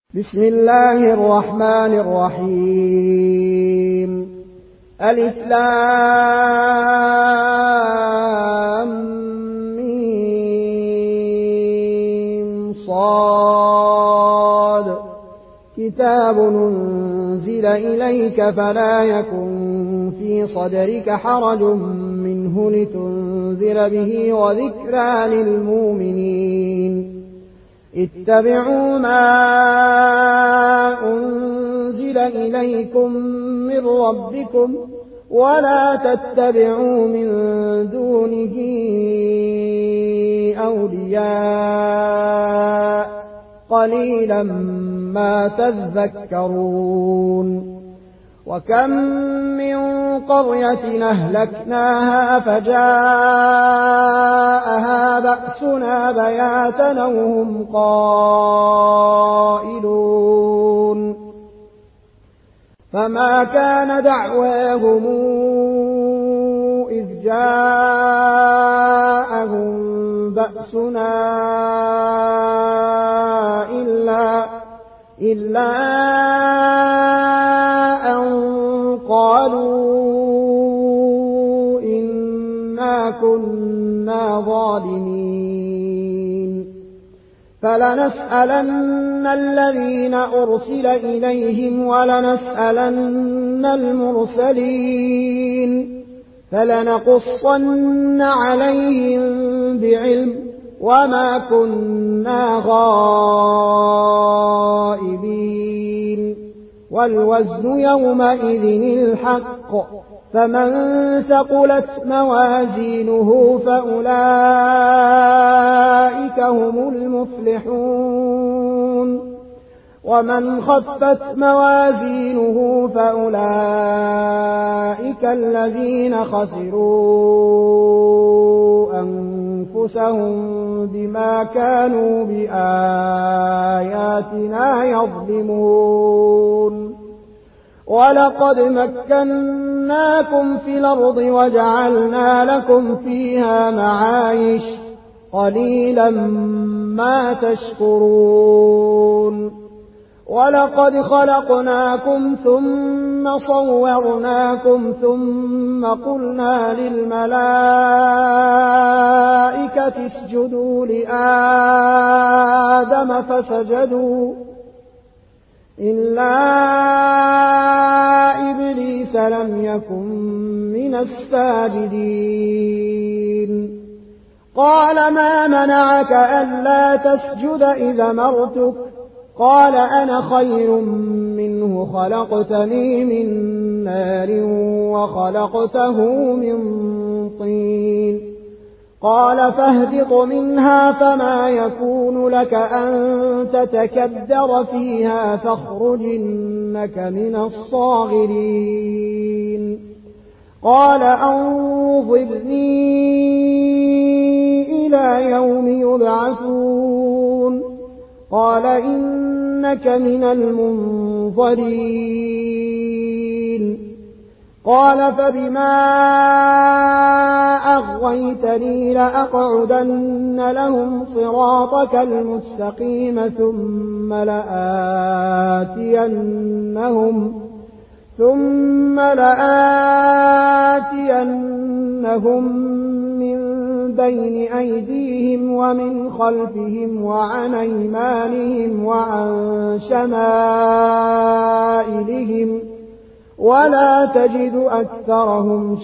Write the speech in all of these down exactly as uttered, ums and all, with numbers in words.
بسم الله الرحمن الرحيم. ألف لام ميم صاد كتاب أنزل إليك فلا يكن في صدرك حرج منه لتنذر به وذكرى للمؤمنين. اتبعوا ما أنزل إليكم من ربكم ولا تتبعوا من دونه أولياء قليلا ما تذكرون. وكم من قرية أهلكناها فجاءها بأسنا بياتا وهم قائلون فما كان دعواهم إذ جاءهم بأسنا إلا إلا أن قالوا إنا كنا ظالمين. فلنسألن الذين أرسل إليهم ولنسألن المرسلين فلنقصن عليهم بعلم وما كنا غائبين. والوزن يومئذ الحق فمن ثقلت موازينه فأولئك هم المفلحون ومن خفت موازينه فأولئك الذين خسروا أنفسهم بما كانوا بآياتنا يظلمون. ولقد مكناكم في الأرض وجعلنا لكم فيها معايش قليلا ما تشكرون. ولقد خلقناكم ثم صورناكم ثم قلنا للملائكة اسجدوا لآدم فسجدوا إلا إبليس لم يكن من الساجدين. قال ما منعك ألا تسجد إذا أمرتك؟ قال أنا خير منه خلقتني من نار وخلقته من طين. قال فاهبط منها فما يكون لك أن تتكبر فيها فاخرج إنك من الصاغرين. قال أنظرني إلى يوم يبعثون. قال إنك من المنظرين. قال فبما أغويتني لأقعدن لهم صراطك المستقيم ثم لآتينهم ثم لآتينهم من بين أيديهم ومن خلفهم وعن أيمانهم وعن شمائلهم ولا تجد أكثرهم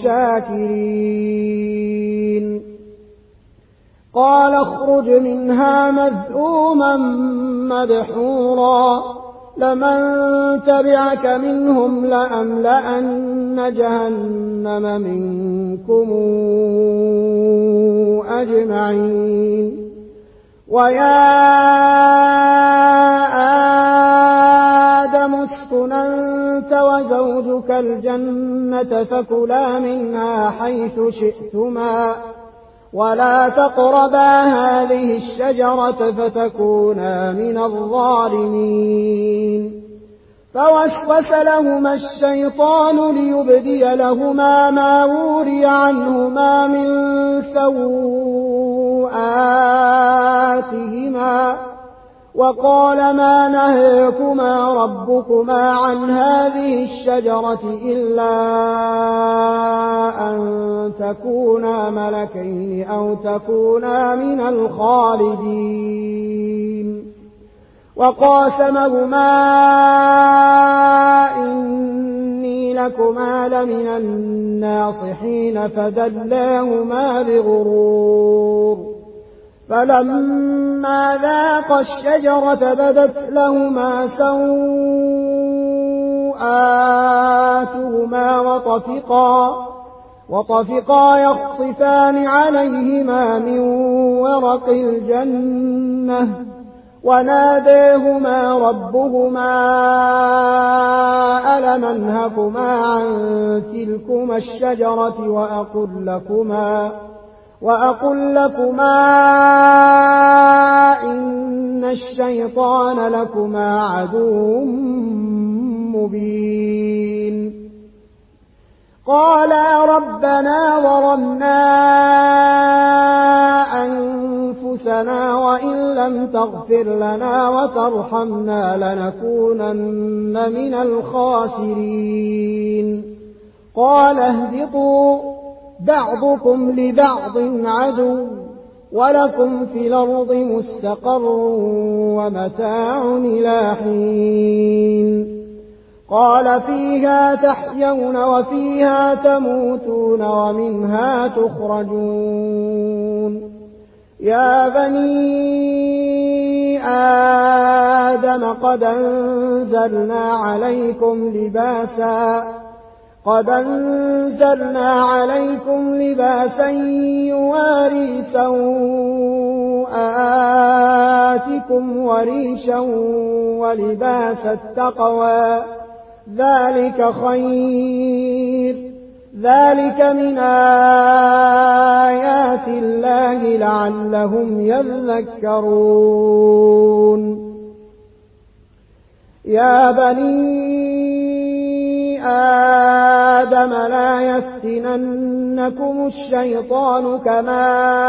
شاكرين. قال اخرج منها مذءوما مدحورا لمن تبعك منهم لأملأن جهنم منكم أجمعين. ويا آدم اسكن أنت وزوجك الجنة فكلا منها حيث شئتما ولا تقربا هذه الشجرة فتكونا من الظالمين. فوسوس لهما الشيطان ليبدي لهما ما وري عنهما من سوء سيئاتهما وقال ما نهيكما ربكما عن هذه الشجرة إلا أن تكونا ملكين أو تكونا من الخالدين وقاسمهما إني لكما لمن الناصحين فدلاهما بغرور فلما ذاقا الشجرة بدت لهما سوآتهما وطفقا, وطفقا يخصفان عليهما من ورق الجنة وناديهما ربهما ألم أنهكما عن تلكما الشجرة وأقل لكما وأقل لكما إن الشيطان لكما عدو مبين قالا ربنا ظلمنا أنفسنا وإن لم تغفر لنا وترحمنا لنكونن من الخاسرين قال اهبطوا بعضكم لبعض عدو ولكم في الأرض مستقر ومتاع إلى حين قال فيها تحيون وفيها تموتون ومنها تخرجون يا بني آدم قد أنزلنا عليكم لباسا قد أنزلنا عليكم لباسا يواري سوآتكم وريشا ولباس التقوى ذلك خير ذلك من آيات الله لعلهم يذكرون يا بني آدم لا يفتننكم الشيطان كما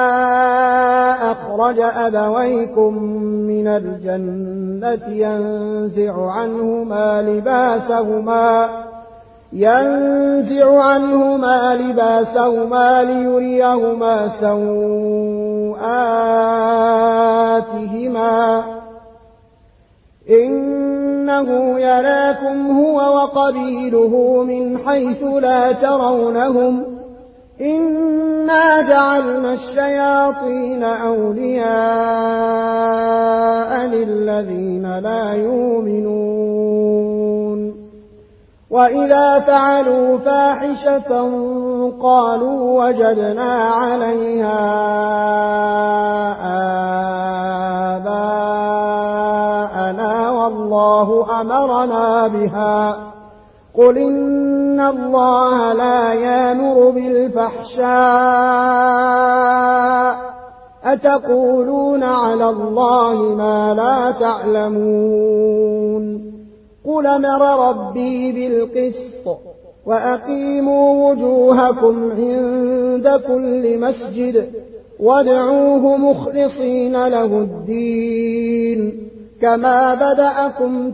أخرج أبويكم من الجنة ينزع عنهما لباسهما ينزع عنهما لباسهما ليريهما سوآتهما إنه يراكم هو وقبيله من حيث لا ترونهم إنا جعلنا الشياطين أولياء للذين لا يؤمنون وإذا فعلوا فاحشة قالوا وجدنا عليها آباءنا والله أمرنا بها قل إن الله لا يأمر بالفحشاء أتقولون على الله ما لا تعلمون قل أمر ربي بالقسط وأقيموا وجوهكم عند كل مسجد وادعوه مخلصين له الدين كما بدأكم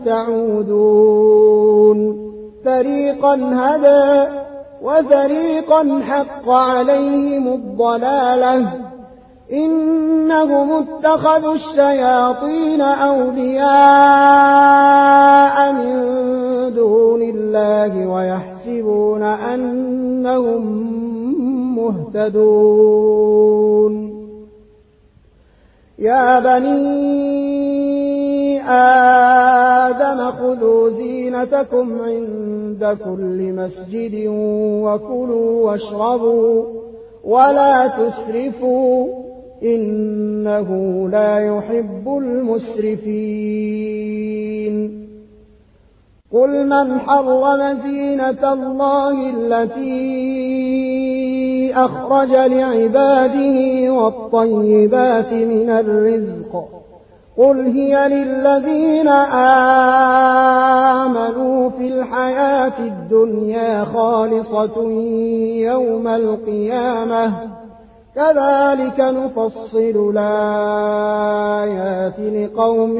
تعودون فريقا هدى وفريقا حق عليهم الضلالة إنهم اتخذوا الشياطين أولياء من دون الله ويحسبون أنهم مهتدون يا بني آدم خذوا زينتكم عند كل مسجد وكلوا واشربوا ولا تسرفوا إنه لا يحب المسرفين قل من حرم زينة الله التي أخرج لعباده والطيبات من الرزق قل هي للذين آمنوا في الحياة الدنيا خالصة يوم القيامة كذلك نفصل الآيات لقوم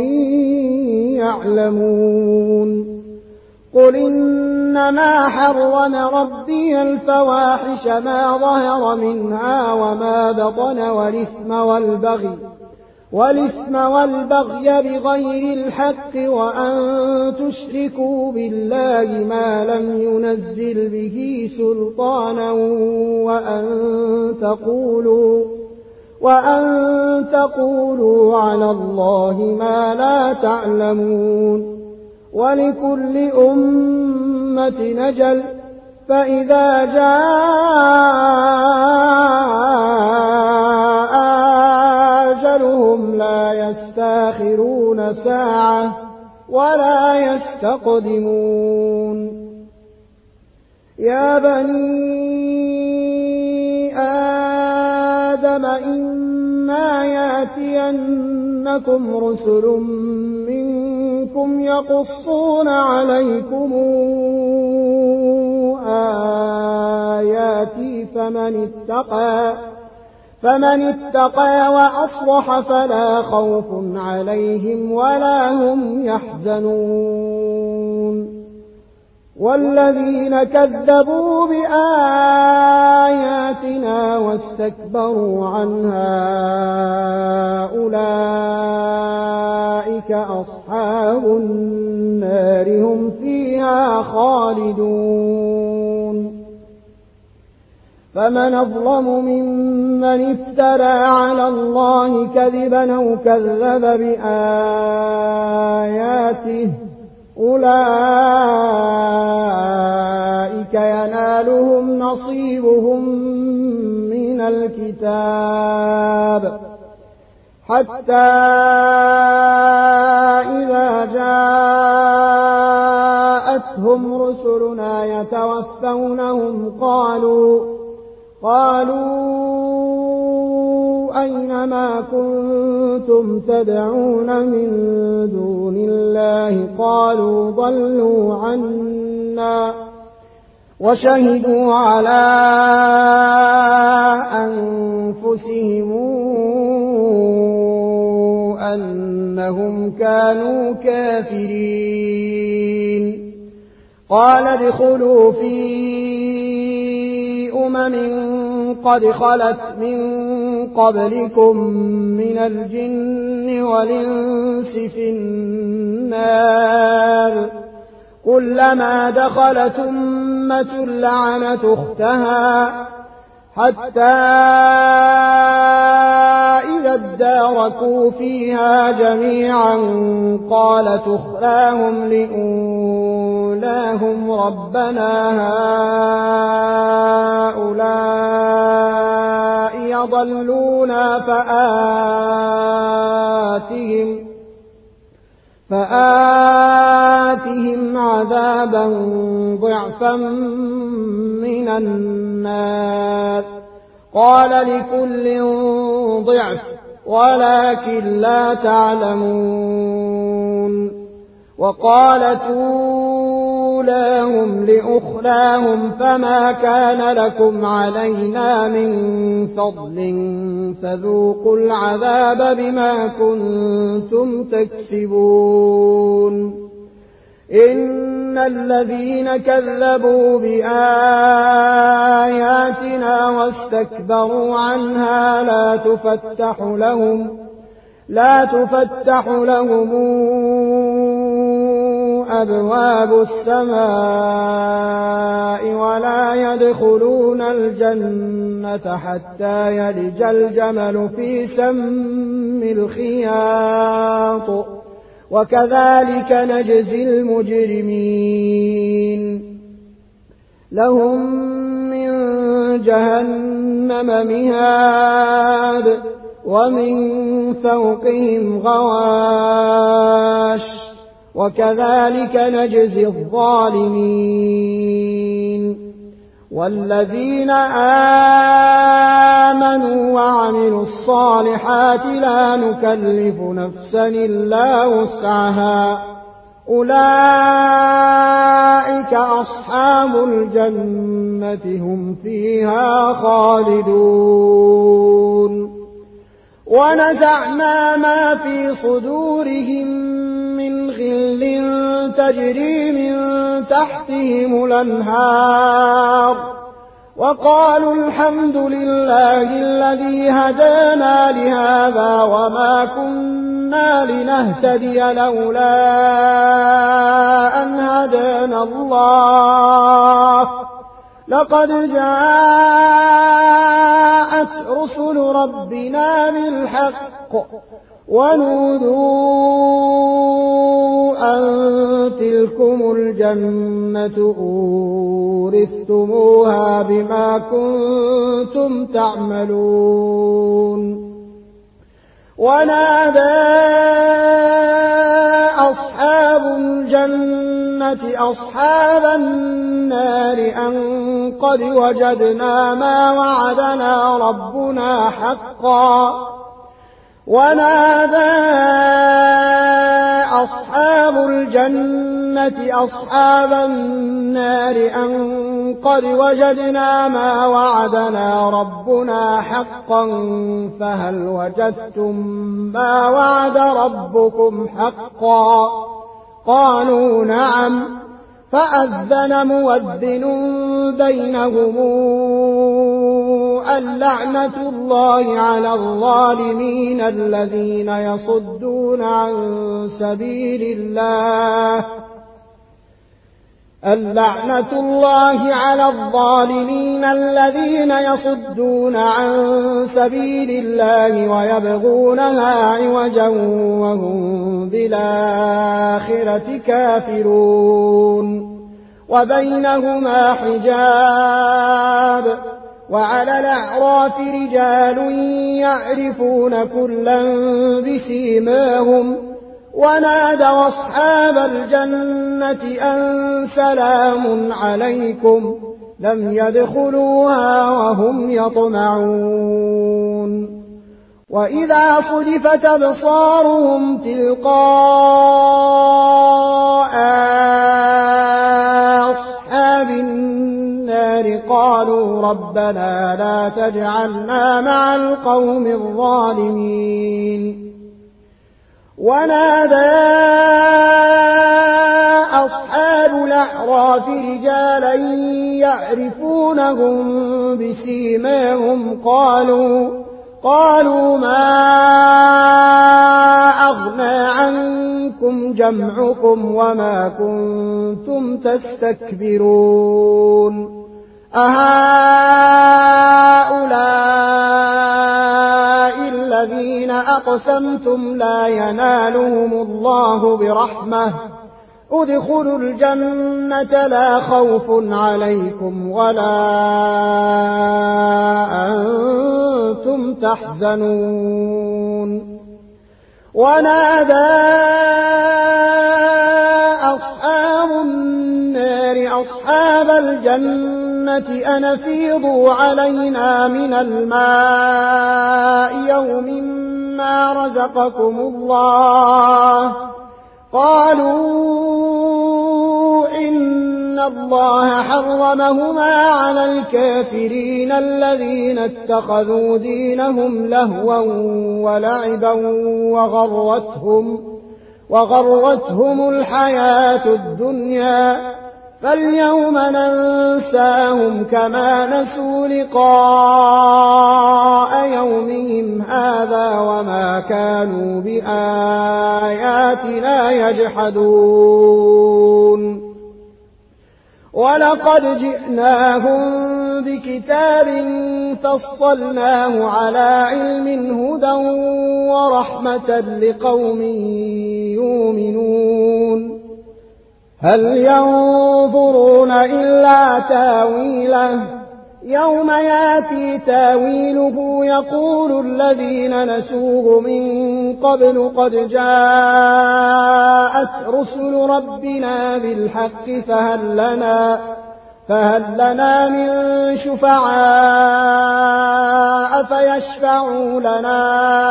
يعلمون قل إنما حرم ربي الفواحش ما ظهر منها وما بطن والإثم والبغي والإثم والبغي بغير الحق وأن تشركوا بالله ما لم ينزل به سلطانا وأن تقولوا وأن تقولوا على الله ما لا تعلمون ولكل أمة نجل فإذا جاء أجلهم لا يستاخرون ساعة ولا يستقدمون يا بني آدم إما يأتينكم رسل منكم يقصون عليكم آياتي فمن اتقى فمن اتقى وأصلح فلا خوف عليهم ولا هم يحزنون والذين كذبوا بآياتنا واستكبروا عنها أولئك أصحاب النار هم فيها خالدون فمن أظلم ممن افترى على الله كذبا أو كذب بآياته أولئك ينالهم نصيبهم من الكتاب حتى إذا جاءتهم رسلنا يتوفونهم قالوا قالوا أينما كنتم تدعون من دون الله قالوا ضلوا عنا وشهدوا على أنفسهم أنهم كانوا كافرين قال ادخلوا في أمم قد خلت من قبلكم من الجن والإنس في النار كلما دخلت أمة لعنت أختها حتى إذا اداركوا فيها جميعا قالت أخراهم لأولاهم ربنا هؤلاء يضلونا فآتهم فآتهم عذابا ضعفا من النار قال لكل ضعف ولكن لا تعلمون وقالت أولاهم لأخراهم فما كان لكم علينا من فضل فذوقوا العذاب بما كنتم تكسبون إن الذين كذبوا بآياتنا واستكبروا عنها لا تفتح لهم لا تفتح لهم أبواب السماء ولا يدخلون الجنة حتى يلج الجمل في سم الخياط وكذلك نجزي المجرمين لهم من جهنم مهاد ومن فوقهم غواش وكذلك نجزي الظالمين والذين آمنوا وعملوا الصالحات لا نكلف نفسا إلا وسعها أولئك أصحاب الجنة هم فيها خالدون ونزعنا ما في صدورهم من غل تجري من تحتهم الأنهار وقالوا الحمد لله الذي هدانا لهذا وما كنا لنهتدي لولا أن هدانا الله لقد جاءت رسل ربنا بالحق ونودوا أن تلكم الجنة أورثتموها بما كنتم تعملون ونادى أصحاب الجنة أصحاب النار أن قد وجدنا ما وعدنا ربنا حقا ونادى أصحاب الجنة أصحاب النار أن قد وجدنا ما وعدنا ربنا حقا فهل وجدتم ما وعد ربكم حقا قالوا نعم فأذن مؤذن بينهم اللعنة الله على الظالمين الذين يصدون عن سبيل الله اللعنة الله على الظالمين الذين يصدون عن سبيل الله ويبغونها عوجا وهم بالآخرة كافرون وبينهما حجاب وعلى الأعراف رجال يعرفون كلا بسيماهم ونادوا أصحاب الجنة أن سلام عليكم لم يدخلوها وهم يطمعون وإذا صرفت أبصارهم تلقاء أصحاب النار قالوا ربنا لا تجعلنا مع القوم الظالمين ونادى أصحاب الأعراف رجالا يعرفونهم بسيماهم قالوا قالوا ما أغنى عنكم جمعكم وما كنتم تستكبرون أهؤلاء الذين أقسمتم لا ينالهم الله برحمة ادخلوا الجنة لا خوف عليكم ولا أنتم تحزنون ونادى أصحاب النار أصحاب الجنة أن أفيضوا علينا من الماء يوم ما رزقكم الله قالوا إن الله حرمهما على الكافرين الذين اتخذوا دينهم لهوا ولعبا وغرتهم, وغرتهم الحياة الدنيا فاليوم ننساهم كما نسوا لقاء يومهم هذا وما كانوا بآياتنا يجحدون ولقد جئناهم بكتاب فصلناه على علم هدى ورحمة لقوم يؤمنون هل ينظرون إلا تاويله يوم ياتي تاويله يقول الذين نسوه من قبل قد جاءت رسل ربنا بالحق فهل لنا فهل لنا من شفعاء فيشفعوا لنا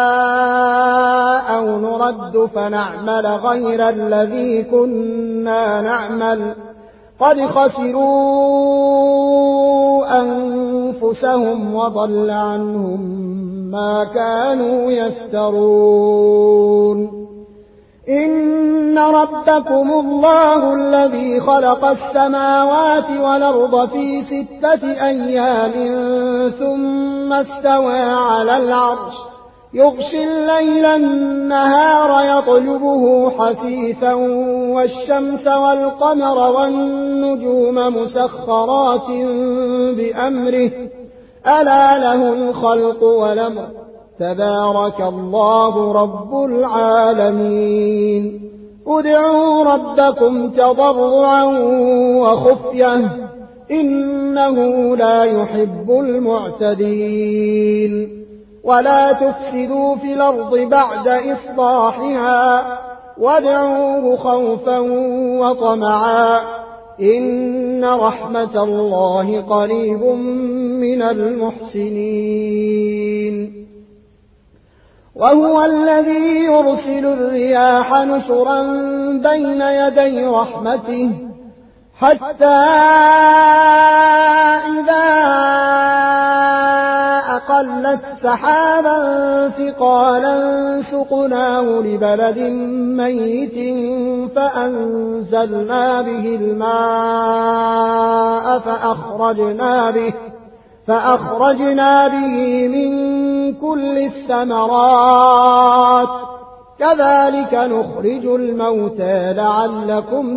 أو نرد فنعمل غير الذي كنا نعمل قد خسروا أنفسهم وضل عنهم ما كانوا يفترون. إن ربكم الله الذي خلق السماوات والأرض في ستة أيام ثم استوى على العرش يغشي الليل النهار يطلبه حثيثا والشمس والقمر والنجوم مسخرات بأمره ألا له الخلق والأمر تبارك الله رب العالمين. ادعوا ربكم تضرعا وخفية إنه لا يحب المعتدين. ولا تفسدوا في الأرض بعد إصلاحها وادعوه خوفا وطمعا إن رحمة الله قريب من المحسنين. وهو الذي يرسل الرياح نشرا بين يدي رحمته حتى إذا أقلت سحابا ثقالا سقناه لبلد ميت فأنزلنا به الماء فأخرجنا به فأخرجنا به من كل الثمرات كذلك نخرج الموتى لعلكم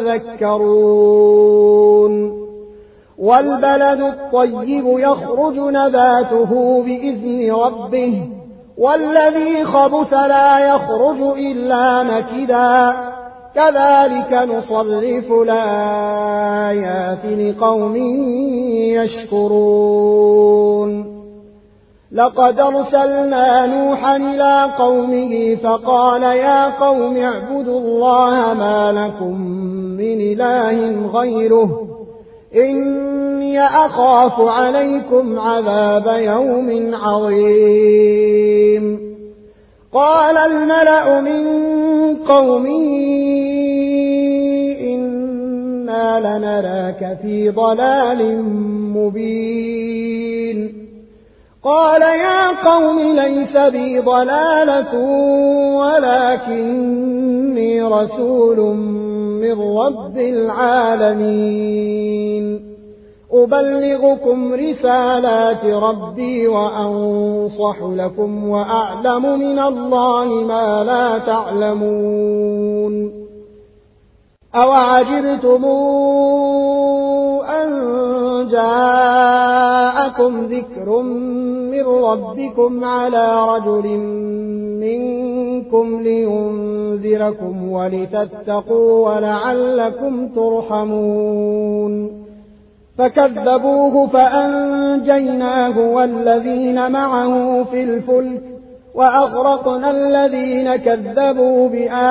تذكرون. والبلد الطيب يخرج نباته بإذن ربه والذي خبث لا يخرج إلا نكدا كذلك نصرف الآيات لقوم يشكرون. لقد أرسلنا نوحا إلى قومه فقال يا قوم اعبدوا الله ما لكم من إله غيره إني أخاف عليكم عذاب يوم عظيم. قال الملأ من قومه إنا لنراك في ضلال مبين. قال يا قوم ليس بي ضلالة ولكني رسول من رب العالمين أبلغكم رسالات ربي وأنصح لكم وأعلم من الله ما لا تعلمون. أوعجبتم أن جاءكم ذكر من ربكم على رجل منكم لينذركم ولتتقوا ولعلكم ترحمون. فكذبوه فأنجيناه والذين معه في الفلك وأغرقنا الذين كذبوا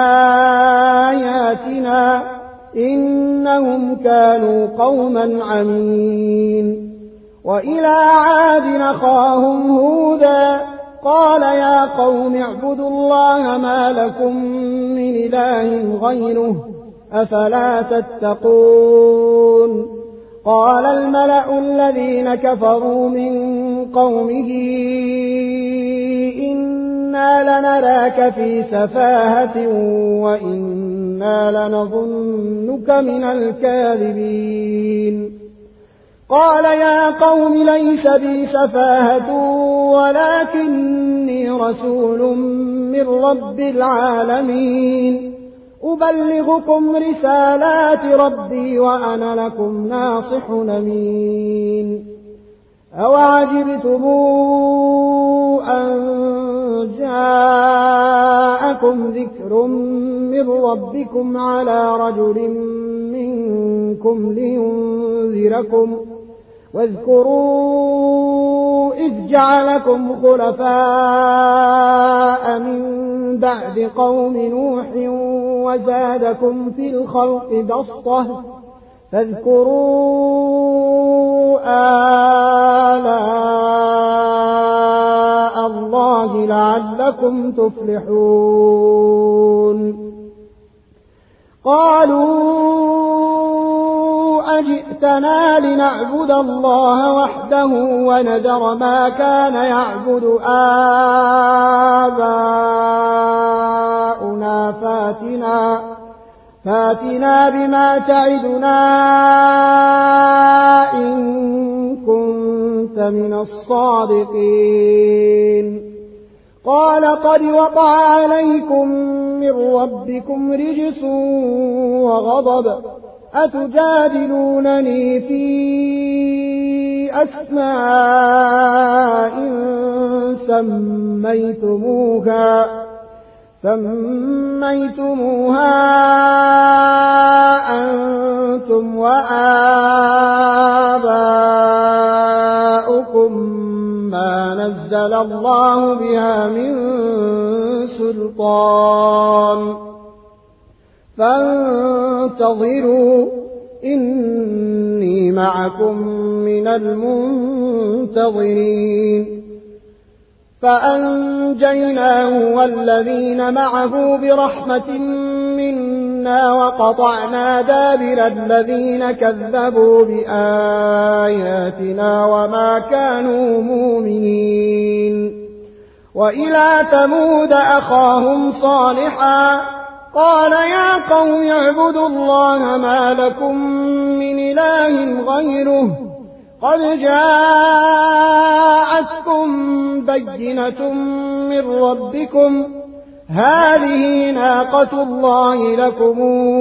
بآياتنا إنهم كانوا قوما عمين. وإلى عاد أخاهم هودا قال يا قوم اعبدوا الله ما لكم من إله غيره أفلا تتقون. قال الملأ الذين كفروا من قومه إنا لنراك في سفاهة وإنا لنظنك من الكاذبين. قال يا قوم ليس بي سفاهة ولكني رسول من رب العالمين أبلغكم رسالات ربي وأنا لكم ناصح أمين. أوعجبتم أن جاءكم ذكر من ربكم على رجل منكم لينذركم واذكروا إذ جعلكم خلفاء من بعد قوم نوح وزادكم في الخلق بسطة فاذكروا آلاء الله لعلكم تفلحون قالوا أجئتنا لنعبد الله وحده ونذر ما كان يعبد آباؤنا فاتنا فاتنا بما تعدنا إن كنت من الصادقين قال قد وقع عليكم من ربكم رجس وغضب أتجادلونني في أسماء سميتموها سميتموها أنتم وآباؤكم ما نزل الله بها من سلطان فانتظروا إني معكم من المنتظرين فأنجيناه والذين معه برحمة منا وقطعنا دابر الذين كذبوا بآياتنا وما كانوا مؤمنين وإلى ثمود أخاهم صالحا قال يا قوم اعبدوا الله ما لكم من إله غيره قد جاءتكم بينة من ربكم هذه ناقة الله لكم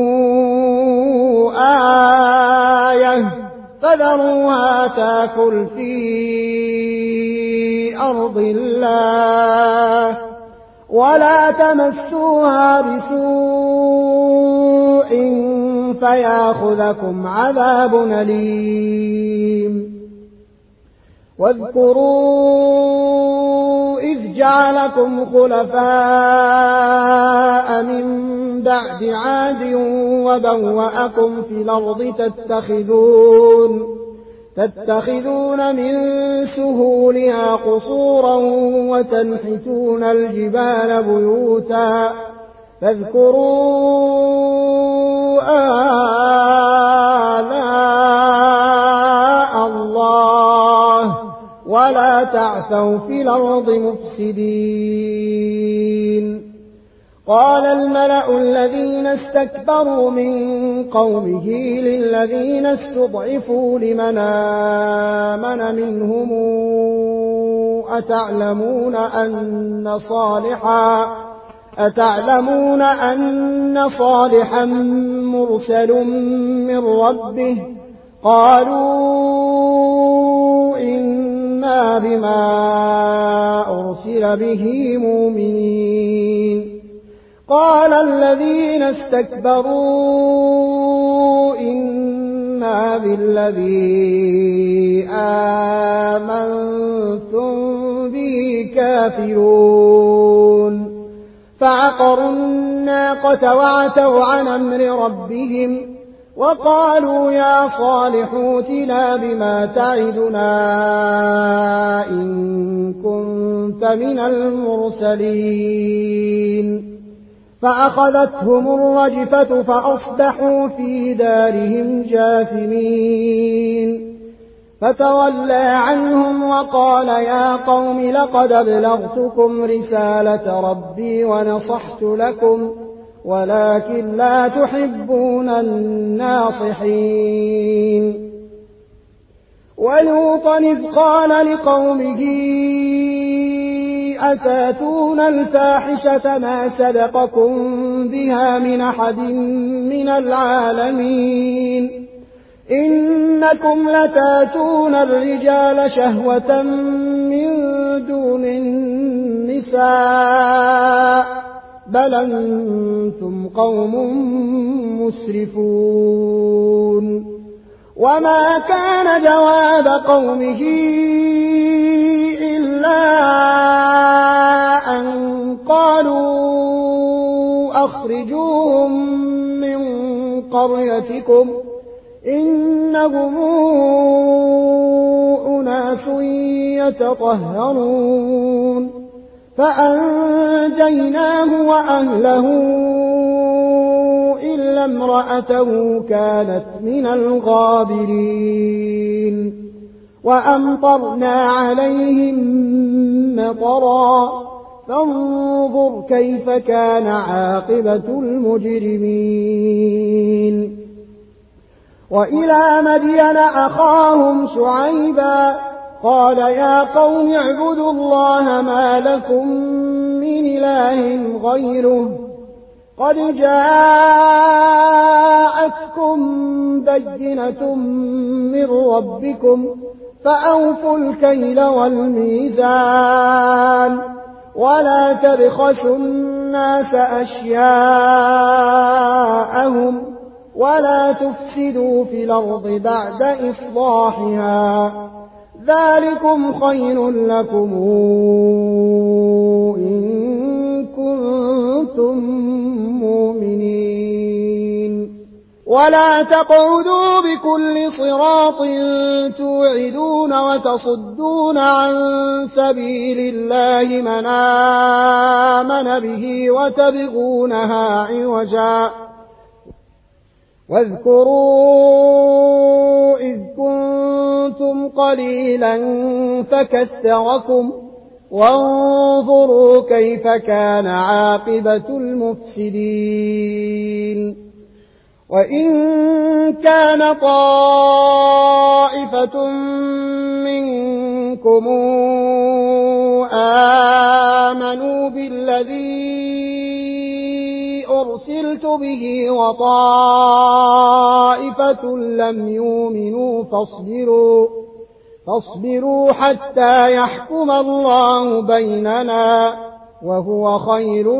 آية فذروها تاكل في أرض الله ولا تمسوها بسوء فياخذكم عذاب أليم واذكروا إذ جعلكم خلفاء من بعد عاد وبوأكم في الأرض تتخذون تتخذون من سهولها قصورا وتنحتون الجبال بيوتا فاذكروا آلاء الله ولا تعثوا في الأرض مفسدين قال الملأ الذين استكبروا من قومه للذين استضعفوا لمن آمن منهم أتعلمون أن صالحا أتعلمون أن صالحا مرسل من ربه قالوا إنا بما أرسل به مؤمنين قال الذين استكبروا إنا بالذي آمنتم به كافرون فعقروا الناقة وعتوا عن أمر ربهم وقالوا يا صالح ائتنا بما تعدنا إن كنت من المرسلين فأخذتهم الرجفة فأصبحوا في دارهم جاثمين فتولى عنهم وقال يا قوم لقد أبلغتكم رسالة ربي ونصحت لكم ولكن لا تحبون الناصحين ولوطا إذ قال لقومه أتاتون الفاحشة ما سبقكم بها من أحد من العالمين إنكم لتاتون الرجال شهوة من دون النساء بل أنتم قوم مسرفون وما كان جواب قومه إلا أن قالوا أخرجوهم من قريتكم إنهم أناس يتطهرون فأنجيناه وأهله إلا امرأته كانت من الغابرين وأمطرنا عليهم مطرا فانظر كيف كان عاقبة المجرمين وإلى مدين أخاهم شعيبا قال يا قوم اعبدوا الله ما لكم من إله غيره قد جاءتكم بينة من ربكم فأوفوا الكيل والميزان ولا تبخسوا الناس أشياءهم ولا تفسدوا في الأرض بعد إصلاحها ذلكم خير لكم إن كنتم مؤمنين ولا تقعدوا بكل صراط توعدون وتصدون عن سبيل الله من آمن به وتبغونها عوجا واذكروا إذ كنتم قليلا فكثركم وانظروا كيف كان عاقبة المفسدين وإن كان طائفة منكم آمنوا بالذي أرسلت به وطائفة لم يؤمنوا فاصبروا فاصبروا حتى يحكم الله بيننا وهو خير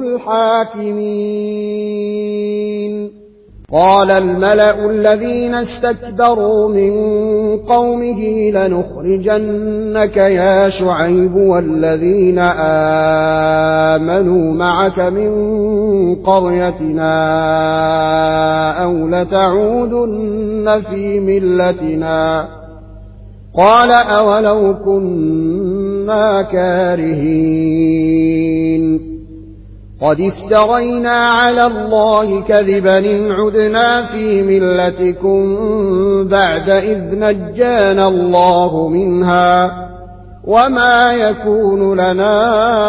الحاكمين قال الملأ الذين استكبروا من قومه لنخرجنك يا شعيب والذين آمنوا معك من قريتنا أو لتعودن في ملتنا قال أولو كنا كارهين قد افترينا على الله كذبا إن عدنا في ملتكم بعد إذ نجانا الله منها وما يكون لنا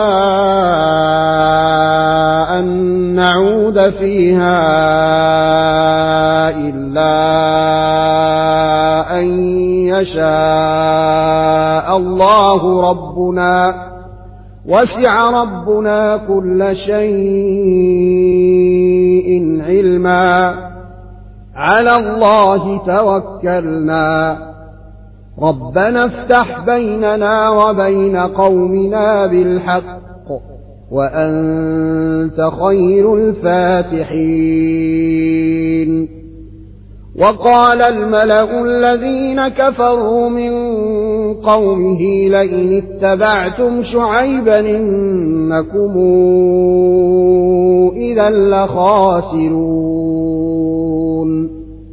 أن نعود فيها إلا أن يشاء الله ربنا وسع ربنا كل شيء علما على الله توكلنا ربنا افتح بيننا وبين قومنا بالحق وأنت خير الفاتحين وقال الملأ الذين كفروا من قومه لئن اتبعتم شعيبا إنكم إذا لخاسرون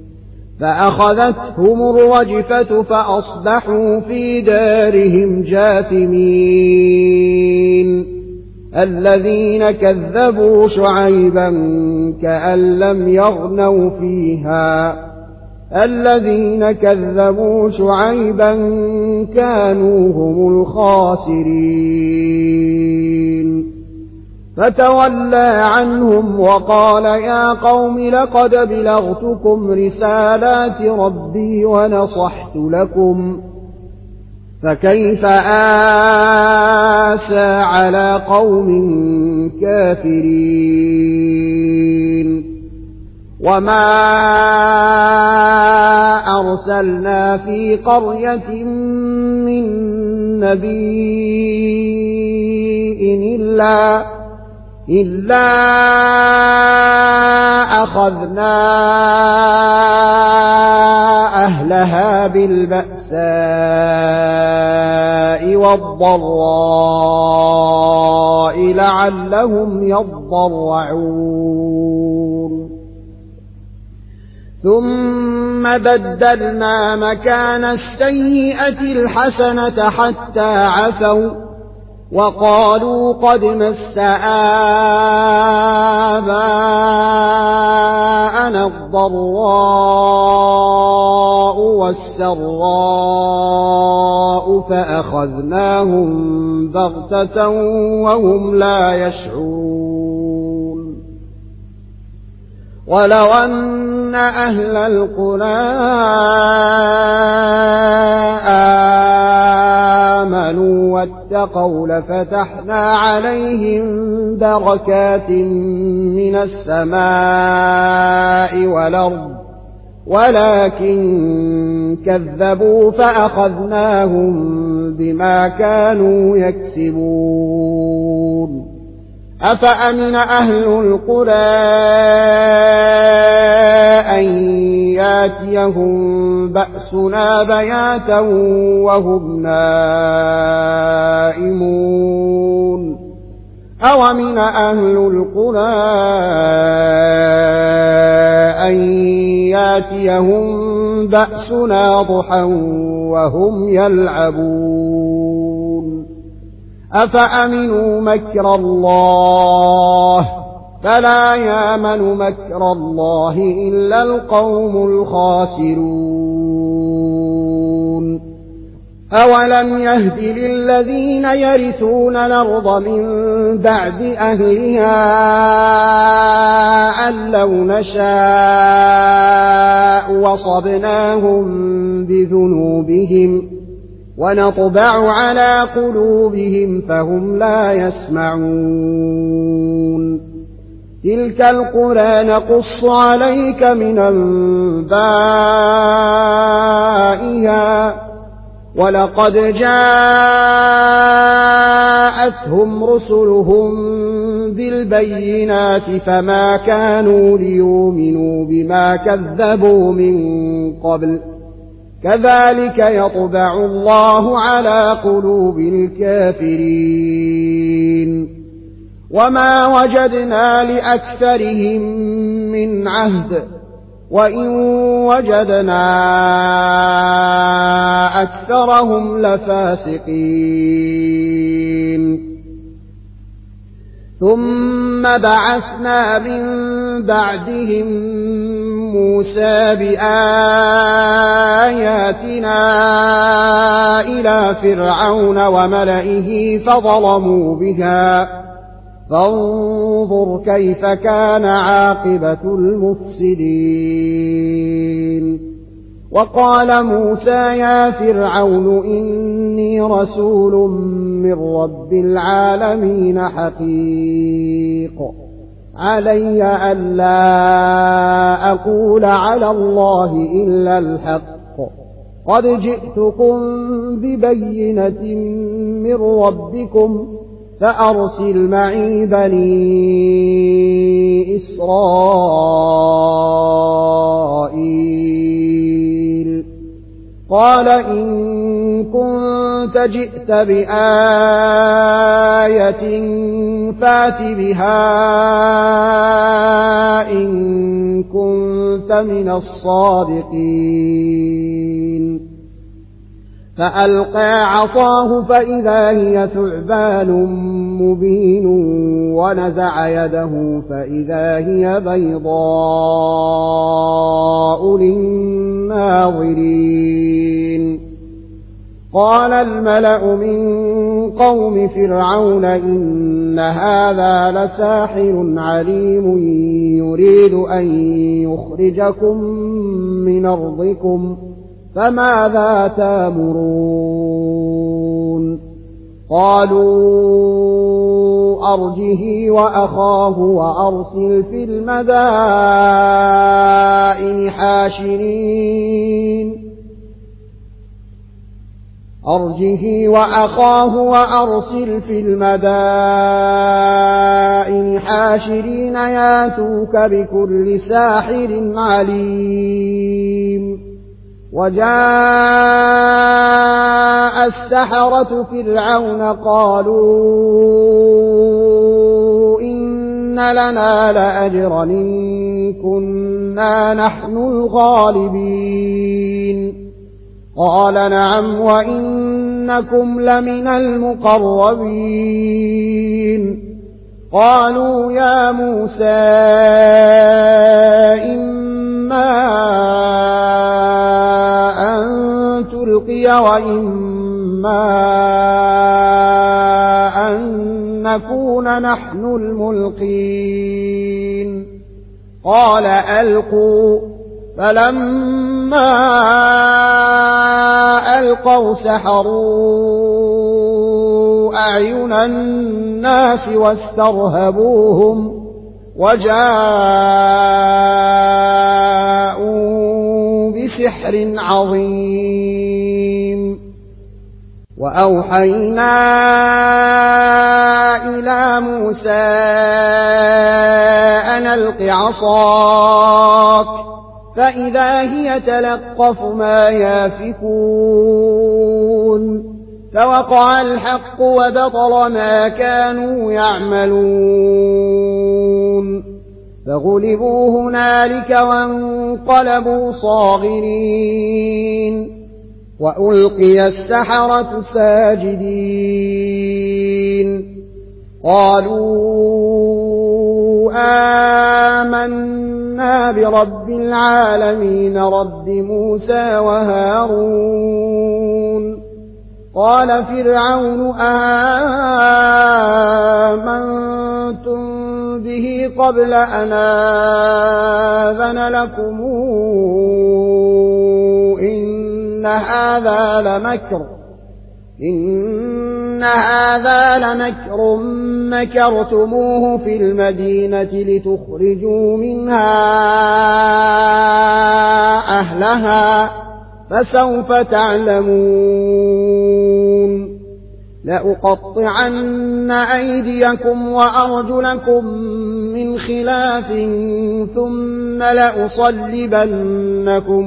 فأخذتهم الرجفة فأصبحوا في دارهم جاثمين الذين كذبوا شعيبا كأن لم يغنوا فيها الذين كذبوا شعيبا كانوا هم الخاسرين فتولى عنهم وقال يا قوم لقد بلغتكم رسالات ربي ونصحت لكم فكيف آسى على قوم كافرين وما أرسلنا في قرية من نبي إلا إلا أخذنا أهلها بالبأساء والضراء لعلهم يضرعون ثم بدلنا مكان السيئة الحسنة حتى عفوا وقالوا قد مس آباءنا الضراء والسراء فأخذناهم بغتة وهم لا يشعرون ولو أن أهل القرى آمنوا واتقوا لفتحنا عليهم بركات من السماء والأرض ولكن كذبوا فأخذناهم بما كانوا يكسبون أفأمن أهل القرى أن ياتيهم بأسنا بياتا وهم نائمون أومن أهل القرى أن ياتيهم بأسنا ضحى وهم يلعبون أفأمنوا مكر الله فلا يامن مكر الله إلا القوم الخاسرون أولم يهد للذين يرثون الأرض من بعد أهلها أن لو نشاء وصبناهم بذنوبهم ونطبع على قلوبهم فهم لا يسمعون تلك القرى نقص عليك من أنبائها ولقد جاءتهم رسلهم بالبينات فما كانوا ليؤمنوا بما كذبوا من قبل كذلك يطبع الله على قلوب الكافرين وما وجدنا لأكثرهم من عهد وإن وجدنا أكثرهم لفاسقين ثم بعثنا من بعدهم موسى بآياتنا إلى فرعون وملئه فظلموا بها فانظر كيف كان عاقبة المفسدين وقال موسى يا فرعون إني رسول من رب العالمين حقيق علي ألا أقول على الله إلا الحق قد جئتكم ببينة من ربكم فأرسل معي بني إسرائيل قال إن كنت جئت بآية فات بها إن كنت من الصادقين فألقى عصاه فإذا هي ثعبان مبين ونزع يده فإذا هي بيضاء للناظرين قال الملأ من قوم فرعون إن هذا لساحر عليم يريد أن يخرجكم من أرضكم فماذا تأمرون قالوا أرجه وأخاه وأرسل في المدائن حاشرين أرجه وأخاه وأرسل في المدائن حاشرين ياتوك بكل ساحر عليم وجاء السحرة فرعون قالوا إن لنا لأجرا إن كنا نحن الغالبين. قال نعم وإنكم لمن المقربين. قالوا يا موسى إما أن تلقي وإما أن نكون نحن الملقين. قال ألقوا. فلما ألقوا سحروا أعين الناس واسترهبوهم وجاءوا بسحر عظيم. وأوحينا إلى موسى أن ألق عصاك فإذا هي تلقف ما يافكون. فوقع الحق وبطل ما كانوا يعملون. فغلبوا هنالك وانقلبوا صاغرين. وألقي السحرة ساجدين. قالوا آمنا برب العالمين رب موسى وهارون. قال فرعون آمنتم به قبل أن آذن لكم إن هذا لمكر إن هذا لمكر مكرتموه في المدينة لتخرجوا منها أهلها فسوف تعلمون. لأقطعن أيديكم وأرجلكم من خلاف ثم لأصلبنكم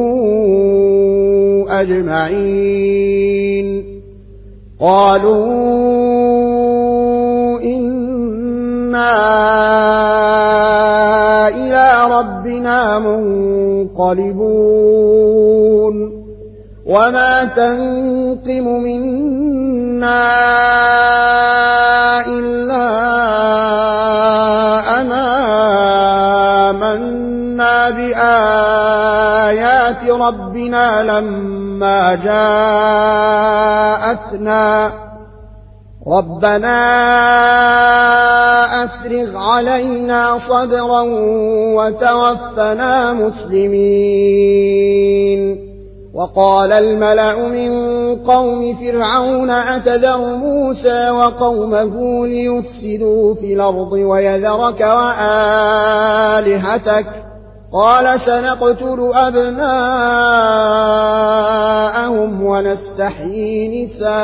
أجمعين. قالوا إنا إلى ربنا منقلبون. وما تنقم منا إلا أن آمنا بآيات ربنا لما جاءتنا ربنا أفرغ علينا صبرا وتوفنا مسلمين. وقال الملأ من قوم فرعون أتذر موسى وقومه ليفسدوا في الأرض ويذرك وآلهتك قال سنقتل أبناءهم ونستحيي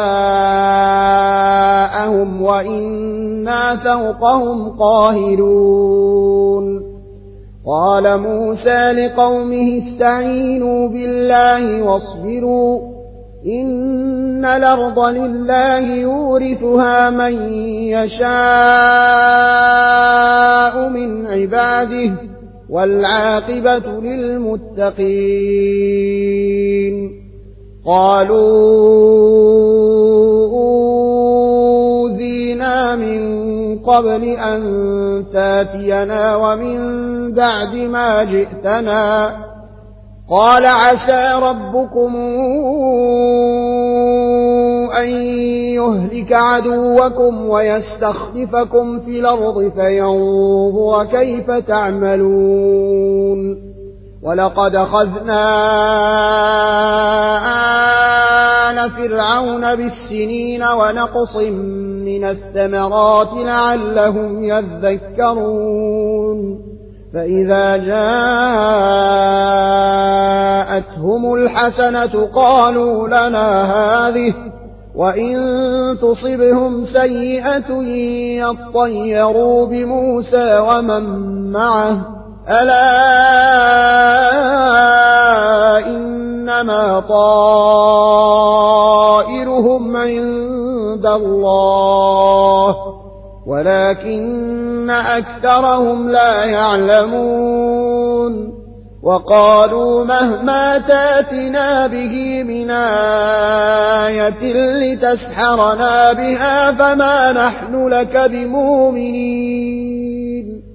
نساءهم وإنا فوقهم قاهرون. قال موسى لقومه استعينوا بالله واصبروا إن الأرض لله يورثها من يشاء من عباده والعاقبة للمتقين. قالوا أوذينا من قبل أن تاتينا ومن بعد ما جئتنا قال عسى ربكم أن يهلك عدوكم ويستخلفكم في الأرض فينظر كيف تعملون. ولقد أخذنا آل فرعون بالسنين ونقص من الثمرات لعلهم يذكرون. فإذا جاءتهم الحسنة قالوا لنا هذه وإن تصبهم سيئة يطيروا بموسى ومن معه ألا إنما طائرهم عند الله ولكن ولكن أكثرهم لا يعلمون وقالوا مهما تاتنا به من آية لتسحرنا بها فما نحن لك بمؤمنين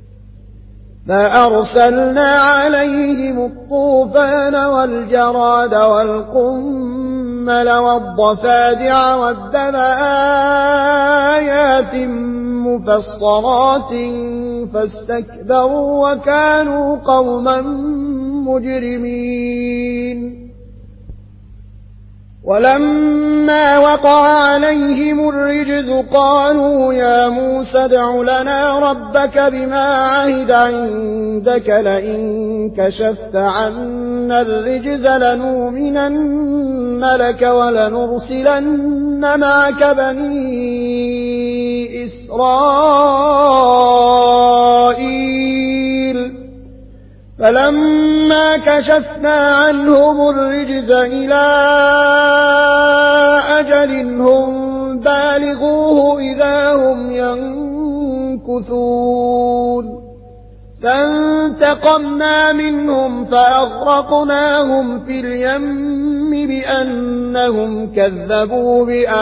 فأرسلنا عليهم الطوفان والجراد والقمل والضفادع والدم آيات مفصلات فاستكبروا وكانوا قوما مجرمين ولما وقع عليهم الرجز قالوا يا موسى ادع لنا ربك بما عهد عندك لئن كشفت عنا الرجز لنؤمنن لك ولنرسلن معك بني إسرائيل فلما كشفنا عنهم الرجز إلى أجل هم بالغوه إذا هم ينكثون فانتقمنا منهم فأغرقناهم في اليم بأنهم كذبوا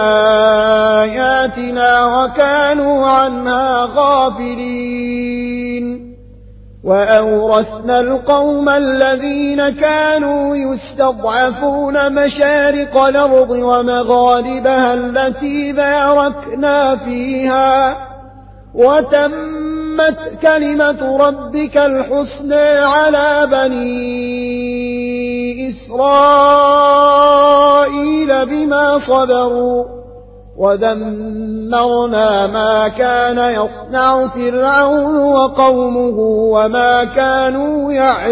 بآياتنا وكانوا عنها غافلين وأورثنا القوم الذين كانوا يستضعفون مشارق الأرض ومغاربها التي باركنا فيها وتمت كلمة ربك الحسنى على بني إسرائيل بما صبروا ودمرنا ما كان يصنع فرعون وقومه وما كانوا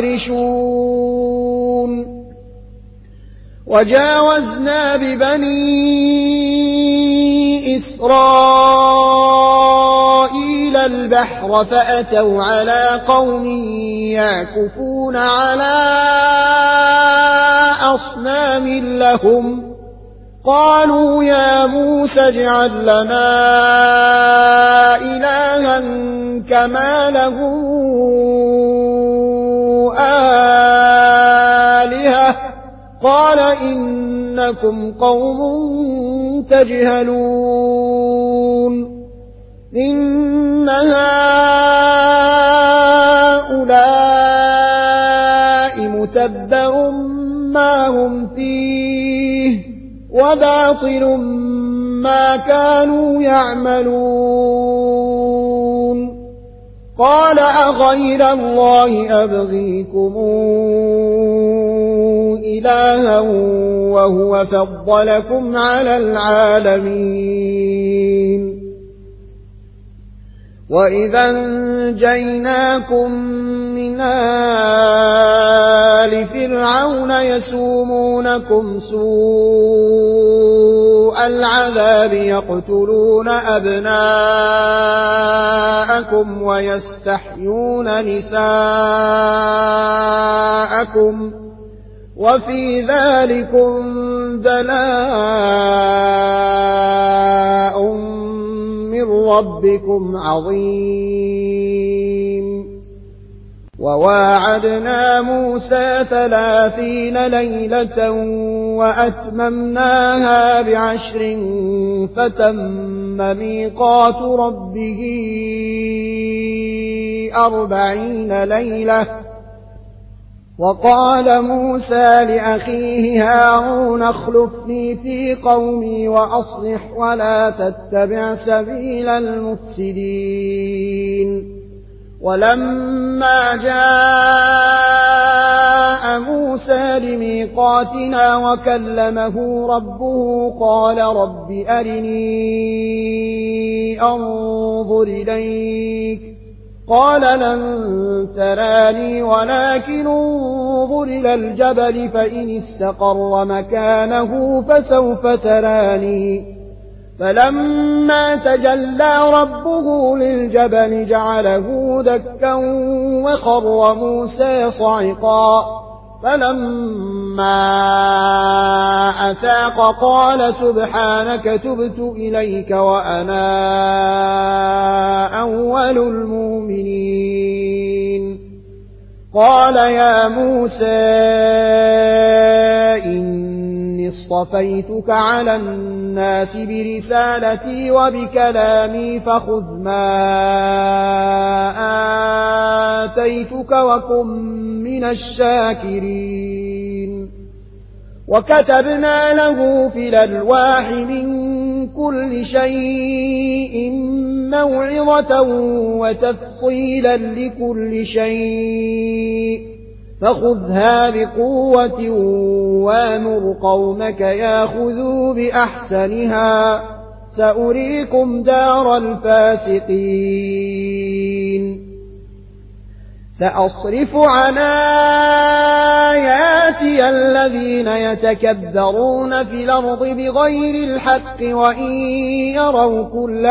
يعرشون وجاوزنا ببني إسرائيل البحر فأتوا على قوم يعكفون على أصنام لهم قالوا يا موسى اجعل لنا إلها كما له آلهة قال إنكم قوم تجهلون إن هؤلاء متبر ما هم فيه وباطل ما كانوا يعملون قال أغير الله أبغيكم إلها وهو فضلكم على العالمين وإذا انجيناكم من آل فرعون يسومونكم سوء العذاب يقتلون أبناءكم ويستحيون نساءكم وفي ذلكم بلاء من ربكم عظيم وواعدنا موسى ثلاثين ليلة وأتممناها بعشر فتم ميقات ربه أربعين ليلة وقال موسى لأخيه هارون اخلفني في قومي وأصلح ولا تتبع سبيل المفسدين ولما جاء موسى لميقاتنا وكلمه ربه قال رب أرني أنظر إليك قال لن تراني ولكن انظر إلى الجبل فإن استقر مكانه فسوف تراني فلما تجلى ربه للجبل جعله دكا وخر موسى صعقا فلما أفاق قال سبحانك تبت إليك وأنا أول المؤمنين قال يا موسى إني اصطفيتك على الناس برسالتي وبكلامي فخذ ما آتيتك وكن من الشاكرين وكتبنا له في الألواح من كل شيء موعظة وتفصيلا لكل شيء فخذها بقوة وامر قومك ياخذوا بأحسنها سأريكم دار الفاسقين سأصرف عن آياتي الذين يتكبرون في الأرض بغير الحق وإن يروا كل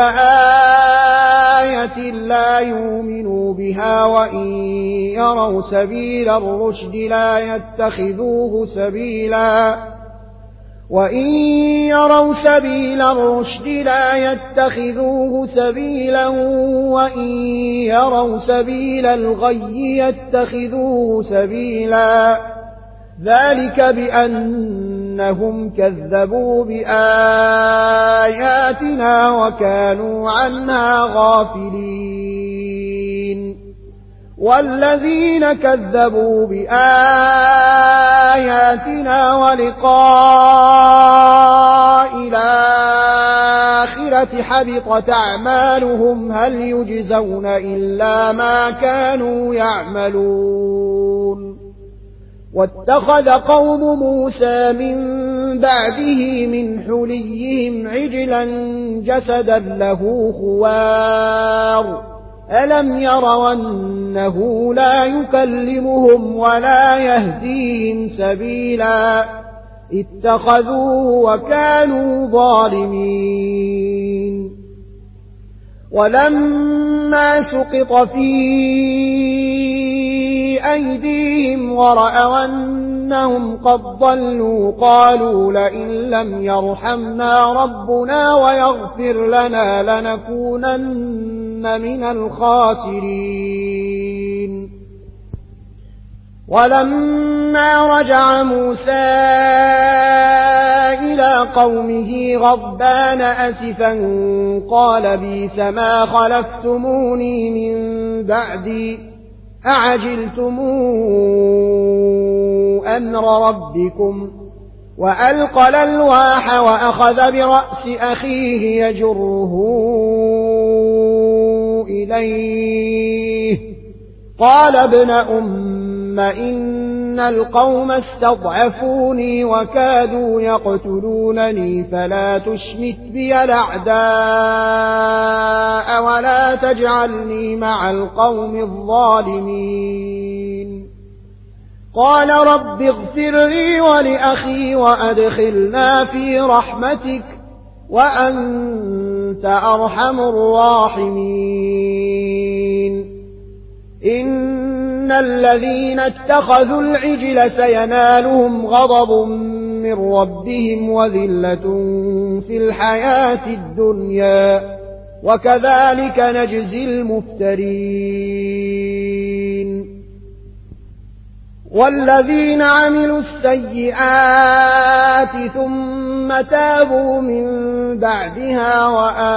آية لا يؤمنوا بها وإن يروا سبيل الرشد لا يتخذوه سبيلا وإن يروا سبيل الرشد لا يتخذوه سبيلا وإن يروا سبيل الغي يتخذوه سبيلا ذلك بأنهم كذبوا بآياتنا وكانوا عنها غافلين والذين كذبوا بآياتنا ولقاء الآخرة حبطت أعمالهم هل يجزون إلا ما كانوا يعملون واتخذ قوم موسى من بعده من حليهم عجلا جسدا له خوار ألم يروا أنه لا يكلمهم ولا يهديهم سبيلا اتخذوه وكانوا ظالمين ولما سقط في أيديهم ورأوا أنهم قد ضلوا قالوا لئن لم يرحمنا ربنا ويغفر لنا لنكونن من الخاسرين ولما رجع موسى إلى قومه غضبان أسفا قال بئس ما خلفتموني من بعدي أعجلتم أمر ربكم وألقى الألواح وأخذ برأس أخيه يجره إليه قال ابن أم إن القوم استضعفوني وكادوا يقتلونني فلا تشمت بي الأعداء ولا تجعلني مع القوم الظالمين قال رب اغفر لي ولأخي وأدخلنا في رحمتك وأنت أرحم الراحمين إن الذين اتخذوا العجل سينالهم غضب من ربهم وذلة في الحياة الدنيا وكذلك نجزي المفترين والذين عملوا السيئات ثم تابوا من بعدها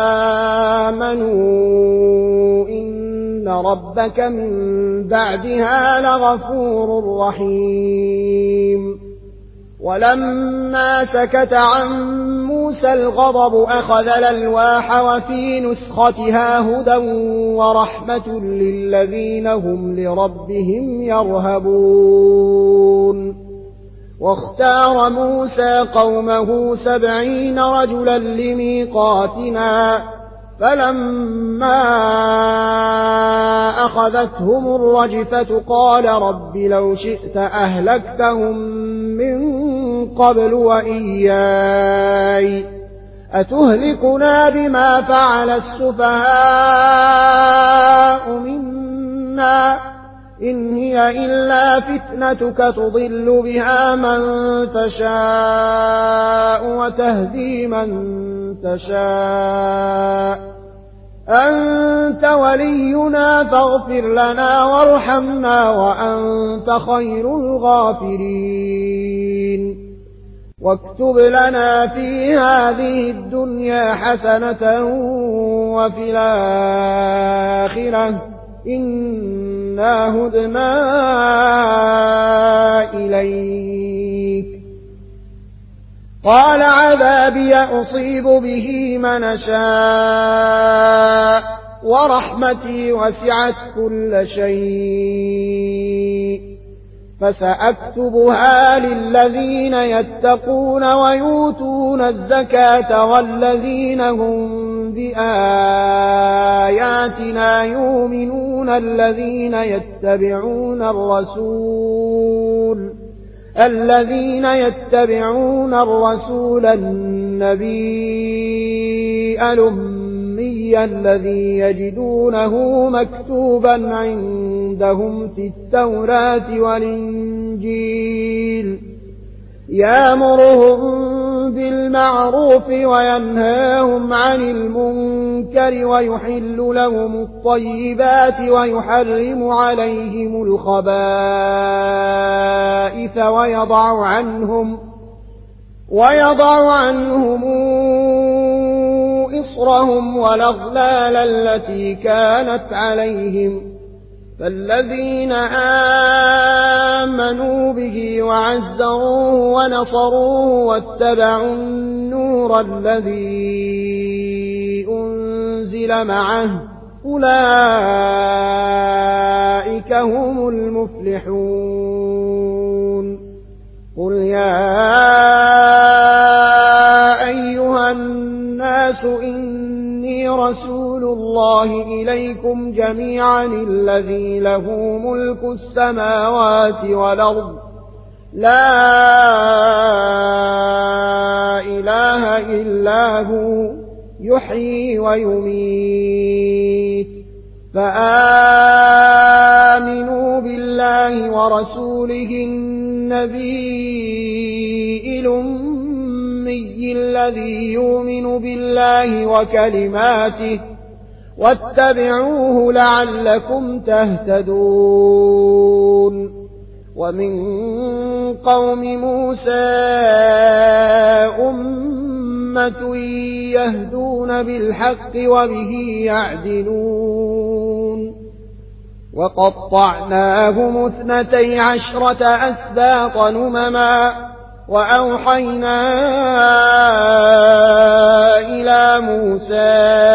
وآمنوا إن ربك من بعدها لغفور رحيم ولما سكت عن موسى الغضب أخذ الألواح وفي نسختها هدى ورحمة للذين هم لربهم يرهبون واختار موسى قومه سبعين رجلا لميقاتنا فلما أخذتهم الرجفة قال رب لو شئت أهلكتهم من قبل وإياي أتهلكنا بما فعل السفهاء منا إن هي إلا فتنتك تضل بها من تشاء وتهدي من تشاء أنت ولينا فاغفر لنا وارحمنا وأنت خير الغافرين واكتب لنا في هذه الدنيا حسنة وفي الآخرة إنا هدنا إليك قال عذابي أصيب به من شاء ورحمتي وسعت كل شيء فسأكتبها للذين يتقون ويؤتون الزكاة والذين هم بآياتنا يؤمنون الذين يتبعون الرسول الذين يتبعون الرسول النبي الأمي الذي يجدونه مكتوبا عندهم في التوراة والإنجيل يأمرهم بالمعروف وينهاهم عن المنكر ويحل لهم الطيبات ويحرم عليهم الخبائث ويضع عنهم ويضع عنهم إصرهم والأغلال التي كانت عليهم فالذين آمنوا به وعزروه ونصروه واتبعوا النور الذي أنزل معه أولئك هم المفلحون قل يا أيها الناس إني رسول الله إليكم جميعا الذي له ملك السماوات والأرض لا إله إلا هو يحيي ويميت فآمنوا بالله ورسوله النبي الأمي الذي يؤمن بالله وكلماته واتبعوه لعلكم تهتدون ومن قوم موسى أمة يهدون بالحق وبه يعدلون وقطعناهم اثنتي عشرة أسباط نمما وأوحينا إلى موسى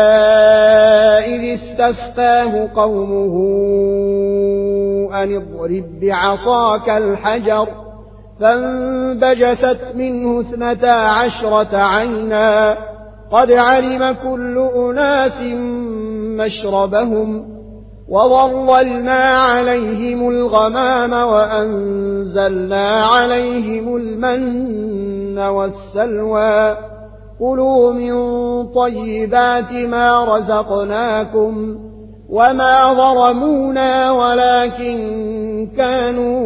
إذ استسقاه قومه أن اضرب بعصاك الحجر فانبجست منه اثنتا عشرة عينا قد علم كل أناس مشربهم وظللنا عليهم الغمام وأنزلنا عليهم المن والسلوى كلوا من طيبات ما رزقناكم وما ظلمونا ولكن كانوا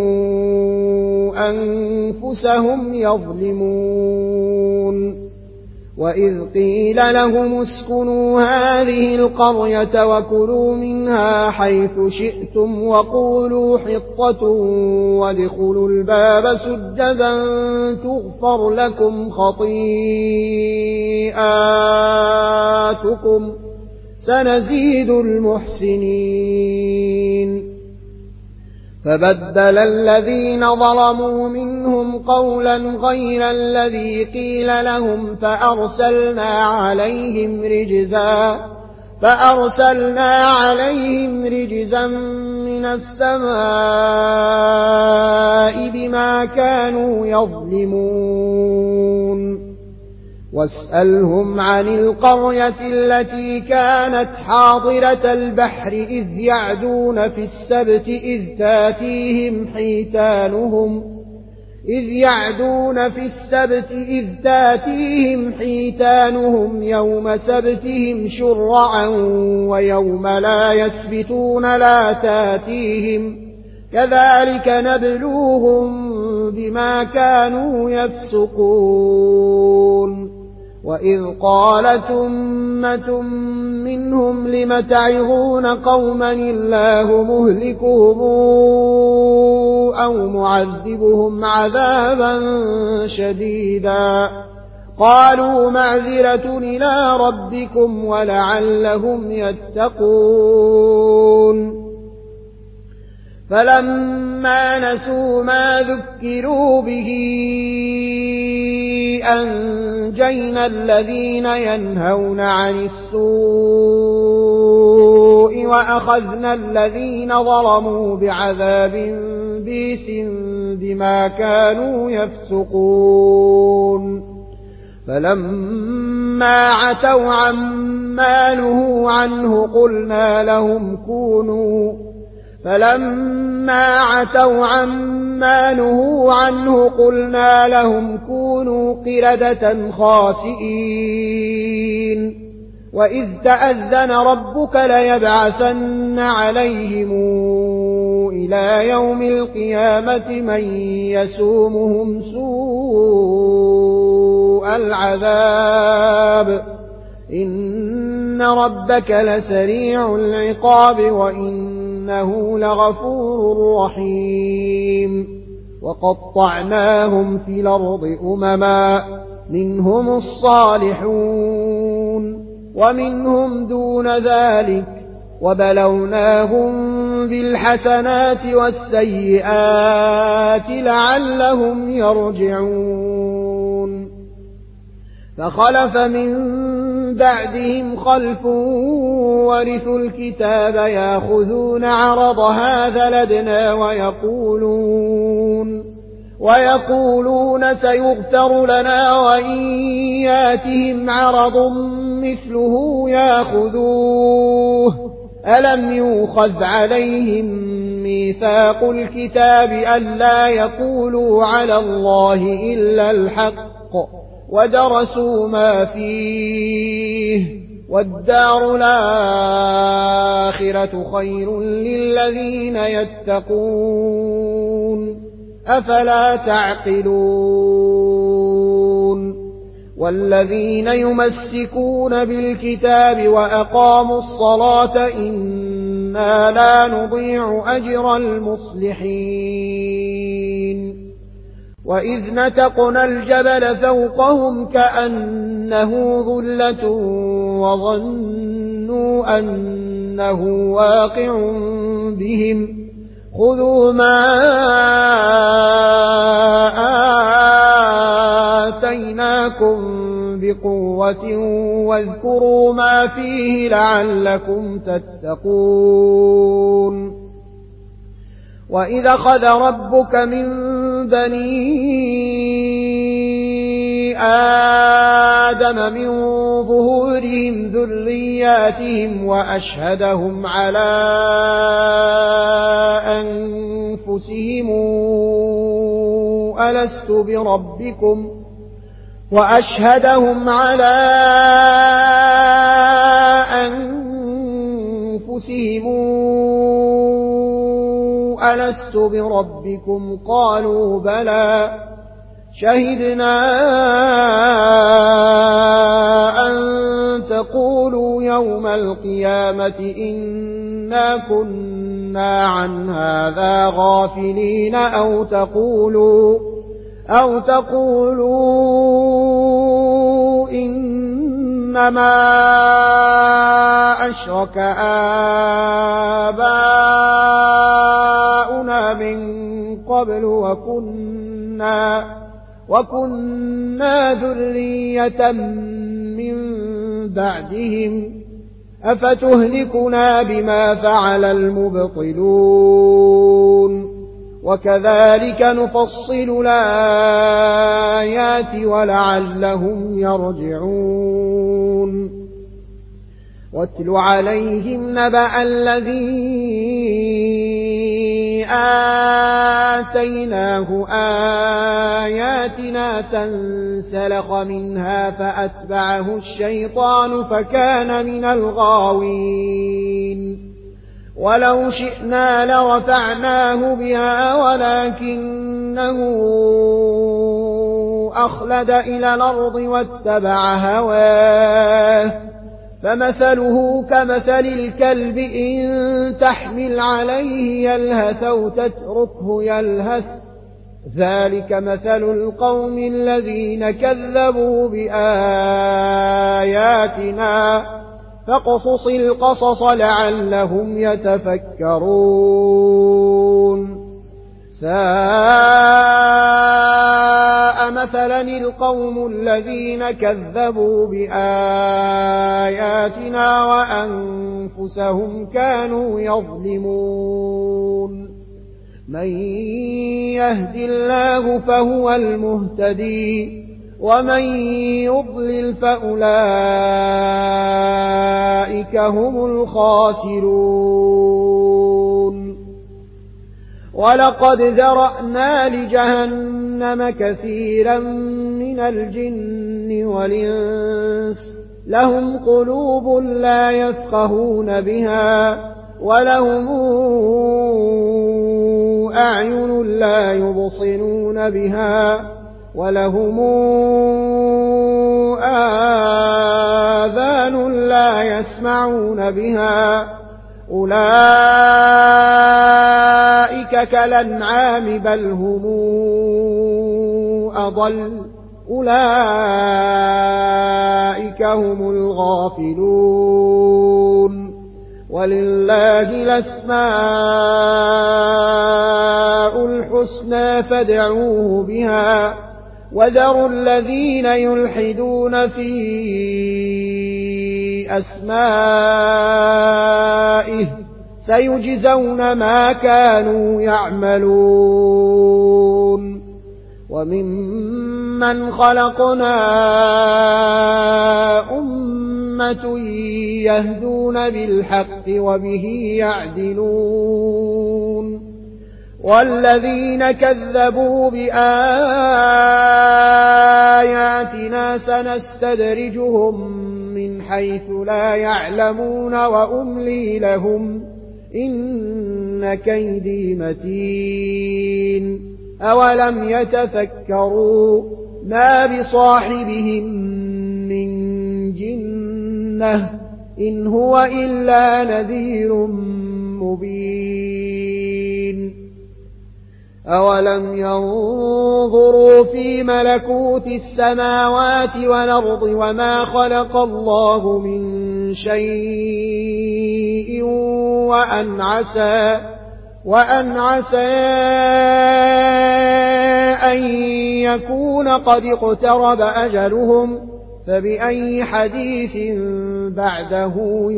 أنفسهم يظلمون وإذ قيل لهم اسكنوا هذه القرية وكلوا منها حيث شئتم وقولوا حطة وادخلوا الباب سجدا تغفر لكم خطيئاتكم سنزيد المحسنين فبدل الذين ظلموا منهم قولا غير الذي قيل لهم فأرسلنا عليهم رجزا فأرسلنا عليهم رجزا من السماء بما كانوا يظلمون واسألهم عن القرية التي كانت حاضرة البحر إذ يعدون في السبت إذ تاتيهم حيتانهم إذ يعدون في السبت إذ تاتيهم حيتانهم يوم سبتهم شرعا ويوم لا يسبتون لا تاتيهم كذلك نبلوهم بما كانوا يفسقون وإذ قالت أمة منهم لم تعظون قوما الله مهلكهم أو معذبهم عذابا شديدا قالوا معذرة إلى ربكم ولعلهم يتقون فلما نسوا ما ذكروا به أنجينا الذين ينهون عن السوء وأخذنا الذين ظلموا بعذاب بئس بما كانوا يفسقون فلما عتوا عما نهوا عنه قلنا لهم كونوا فلما عتوا عما نهوا عنه قلنا لهم كونوا قردة خاسئين وإذ تأذن ربك ليبعثن عليهم إلى يوم القيامة من يسومهم سوء العذاب إن ربك لسريع العقاب وإنه لغفور رحيم وقطعناهم في الأرض أمما منهم الصالحون ومنهم دون ذلك وبلوناهم بالحسنات والسيئات لعلهم يرجعون فخلف من بعدهم خلف ورثوا الكتاب ياخذون عرض هذا لدنا ويقولون ويقولون سيغفر لنا وإن ياتهم عرض مثله ياخذوه ألم يؤخذ عليهم ميثاق الكتاب ألا يقولوا على الله إلا الحق ودرسوا ما فيه والدار الآخرة خير للذين يتقون أفلا تعقلون والذين يمسكون بالكتاب وأقاموا الصلاة إنا لا نضيع أجر المصلحين وإذ نتقنا الجبل فوقهم كأنه ظلة وظنوا أنه واقع بهم خذوا ما آتيناكم بقوة واذكروا ما فيه لعلكم تتقون وإذا أخذ ربك من بني آدم من ظهورهم ذرياتهم وأشهدهم على أنفسهم ألست بربكم وأشهدهم على أنفسهم ألست بربكم قالوا بلى شهدنا أن تقولوا يوم القيامة إنا كنا عن هذا غافلين أو تقولوا أو تقولوا إنما أشرك آباؤنا من قبل وكنا وكنا ذرية من بعدهم أفتهلكنا بما فعل المبطلون وكذلك نفصل الآيات ولعلهم يرجعون واتل عليهم نبأ الذي آتيناه آياتنا فانسلخ منها فأتبعه الشيطان فكان من الغاوين ولو شئنا لرفعناه بها ولكنه أخلد إلى الأرض واتبع هواه فمثله كمثل الكلب إن تحمل عليه يلهث أو تتركه يلهث ذلك مثل القوم الذين كذبوا بآياتنا فاقصص القصص لعلهم يتفكرون ساء مثلا القوم الذين كذبوا بآياتنا وأنفسهم كانوا يظلمون من يهد الله فهو المهتدي ومن يضلل فأولئك هم الخاسرون ولقد ذرأنا لجهنم كثيرا من الجن والإنس لهم قلوب لا يفقهون بها ولهم أعين لا يبصرون بها ولهم آذان لا يسمعون بها أولئك كالأنعام بل هم أضل أولئك هم الغافلون ولله الأسماء الحسنى فادعوه بها وذروا الذين يلحدون في أسمائه سيجزون ما كانوا يعملون وممن خلقنا أمة يهدون بالحق وبه يعدلون والذين كذبوا بآياتنا سنستدرجهم من حيث لا يعلمون وأملي لهم إن كيدي متين أولم يتفكروا ما بصاحبهم من جنة إن هو إلا نذير مبين أولم ينظروا في ملكوت السماوات والأرض وما خلق الله من شيء وأن عسى وأن عسى أن يكون قد اقترب أجلهم فبأي حديث بعده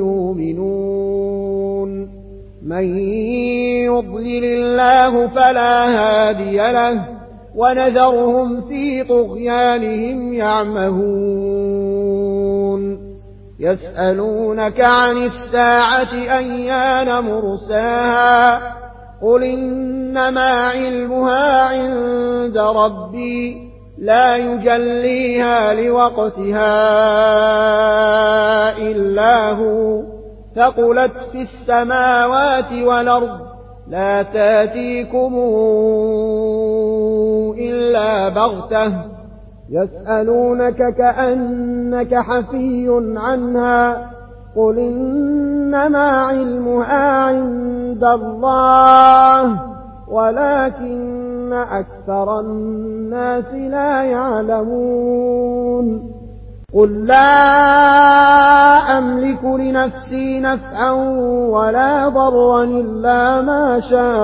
يؤمنون من يضلل الله فلا هادي له ونذرهم في طغيانهم يعمهون يسألونك عن الساعة أيان مرساها قل إنما علمها عند ربي لا يجليها لوقتها إلا هو ثقلت في السماوات والأرض لا تاتيكم إلا بغتة يسألونك كأنك حفي عنها قل إنما علمها عند الله ولكن أكثر الناس لا يعلمون قل لا أملك لنفسي نفعا ولا ضرا إلا ما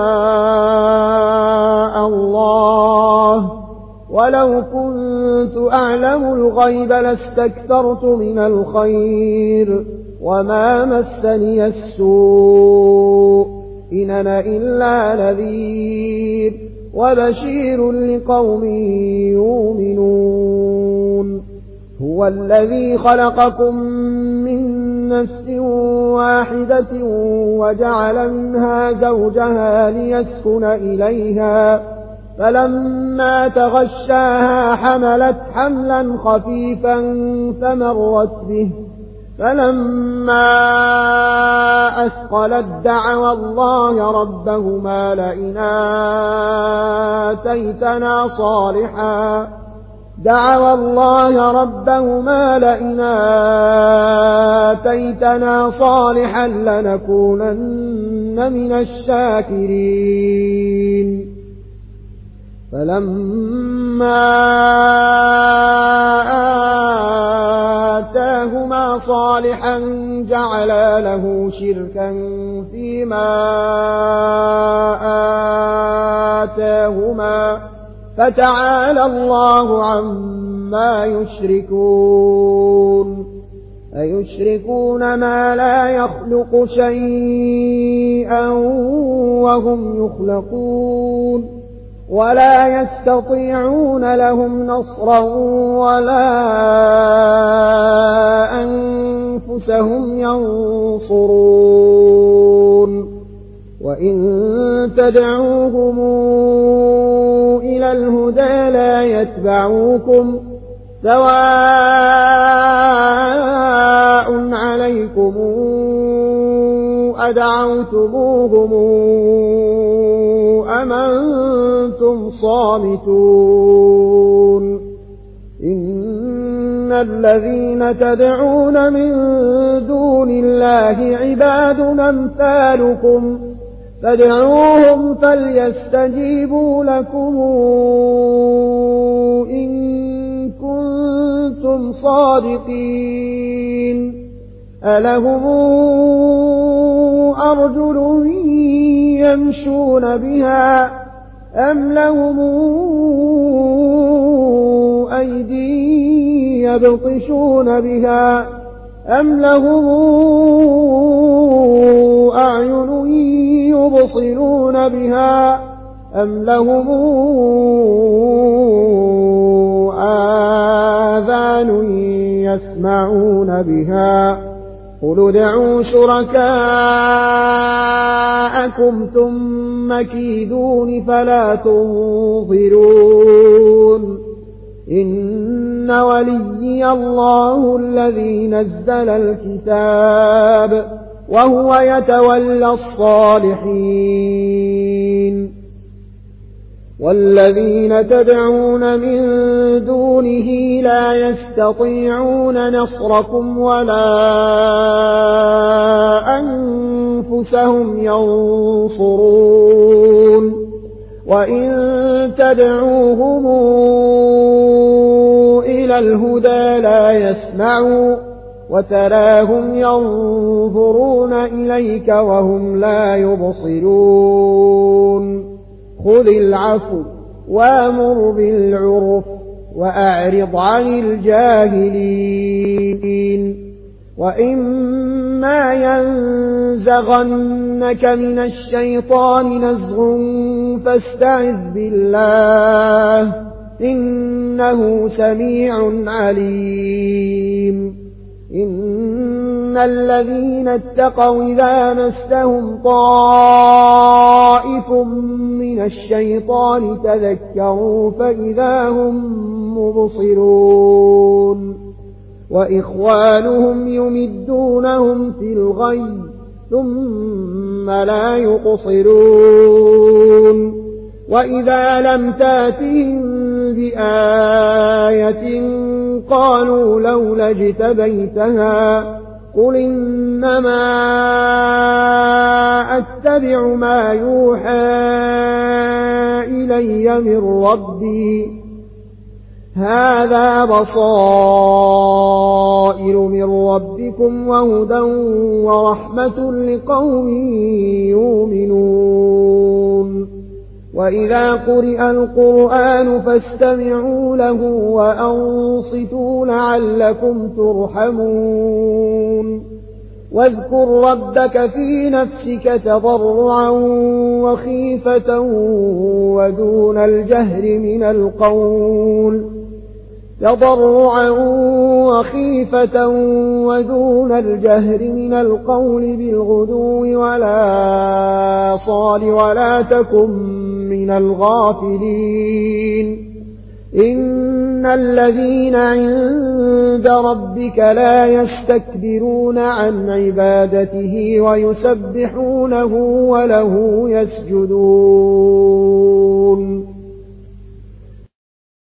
شاء الله ولو كنت أعلم الغيب لاستكثرت من الخير وما مسني السوء إن أنا إلا نذير وبشير لقوم يؤمنون هو هو الذي خلقكم من نفس واحدة وجعل منها زوجها ليسكن إليها فلما تغشاها حملت حملا خفيفا فمرت به فلما أثقلت دعوا الله ربهما لئن آتيتنا صالحا دعوا الله ربهما لئن آتيتنا صالحا لنكونن من الشاكرين فلما آتاهما صالحا جعلا له شركا فيما آتاهما فتعالى الله عما يشركون أيشركون ما لا يخلق شيئا وهم يخلقون ولا يستطيعون لهم نصرا ولا أنفسهم ينصرون وإن تدعوهم إلى الهدى لا يتبعوكم سواء عليكم أدعوتموهم أم أنتم صامتون إن الذين تدعون من دون الله عباد أمثالكم فادعوهم فليستجيبوا لكم إن كنتم صادقين ألهم أرجل يمشون بها أم لهم أيدي يبطشون بها أم لهم أعين يبصرون بها أم لهم آذان يسمعون بها قل ادعوا شركاءكم ثم كيدون فلا تنظرون إن وليي الله الذي نزل الكتاب وهو يتولى الصالحين والذين تدعون من دونه لا يستطيعون نصركم ولا أنفسهم ينصرون وإن تدعوهم إلى الهدى لا يسمعوا وتراهم ينظرون إليك وهم لا يبصرون خذ العفو وامر بالعرف وأعرض عن الجاهلين وإما ينزغنك من الشيطان نزغ فاستعذ بالله إنه سميع عليم إن الذين اتقوا إذا مسهم طائف من الشيطان تذكروا فإذا هم مبصرون وإخوانهم يمدونهم في الغي ثم لا يقصرون وإذا لم تاتهم بآية قالوا لولا اجتبيتها قل إنما أتبع ما يوحى إلي من ربي هذا بصائر من ربكم وهدى ورحمة لقوم يؤمنون وإذا قرئ القرآن فاستمعوا له وأنصتوا لعلكم ترحمون واذكر ربك في نفسك تضرعا وخيفة ودون الجهر من القول تضرعا وخيفة ودون الجهر من القول بالغدو ولا صال ولا تكن من الغافلين إن الذين عند ربك لا يستكبرون عن عبادته ويسبحونه وله يسجدون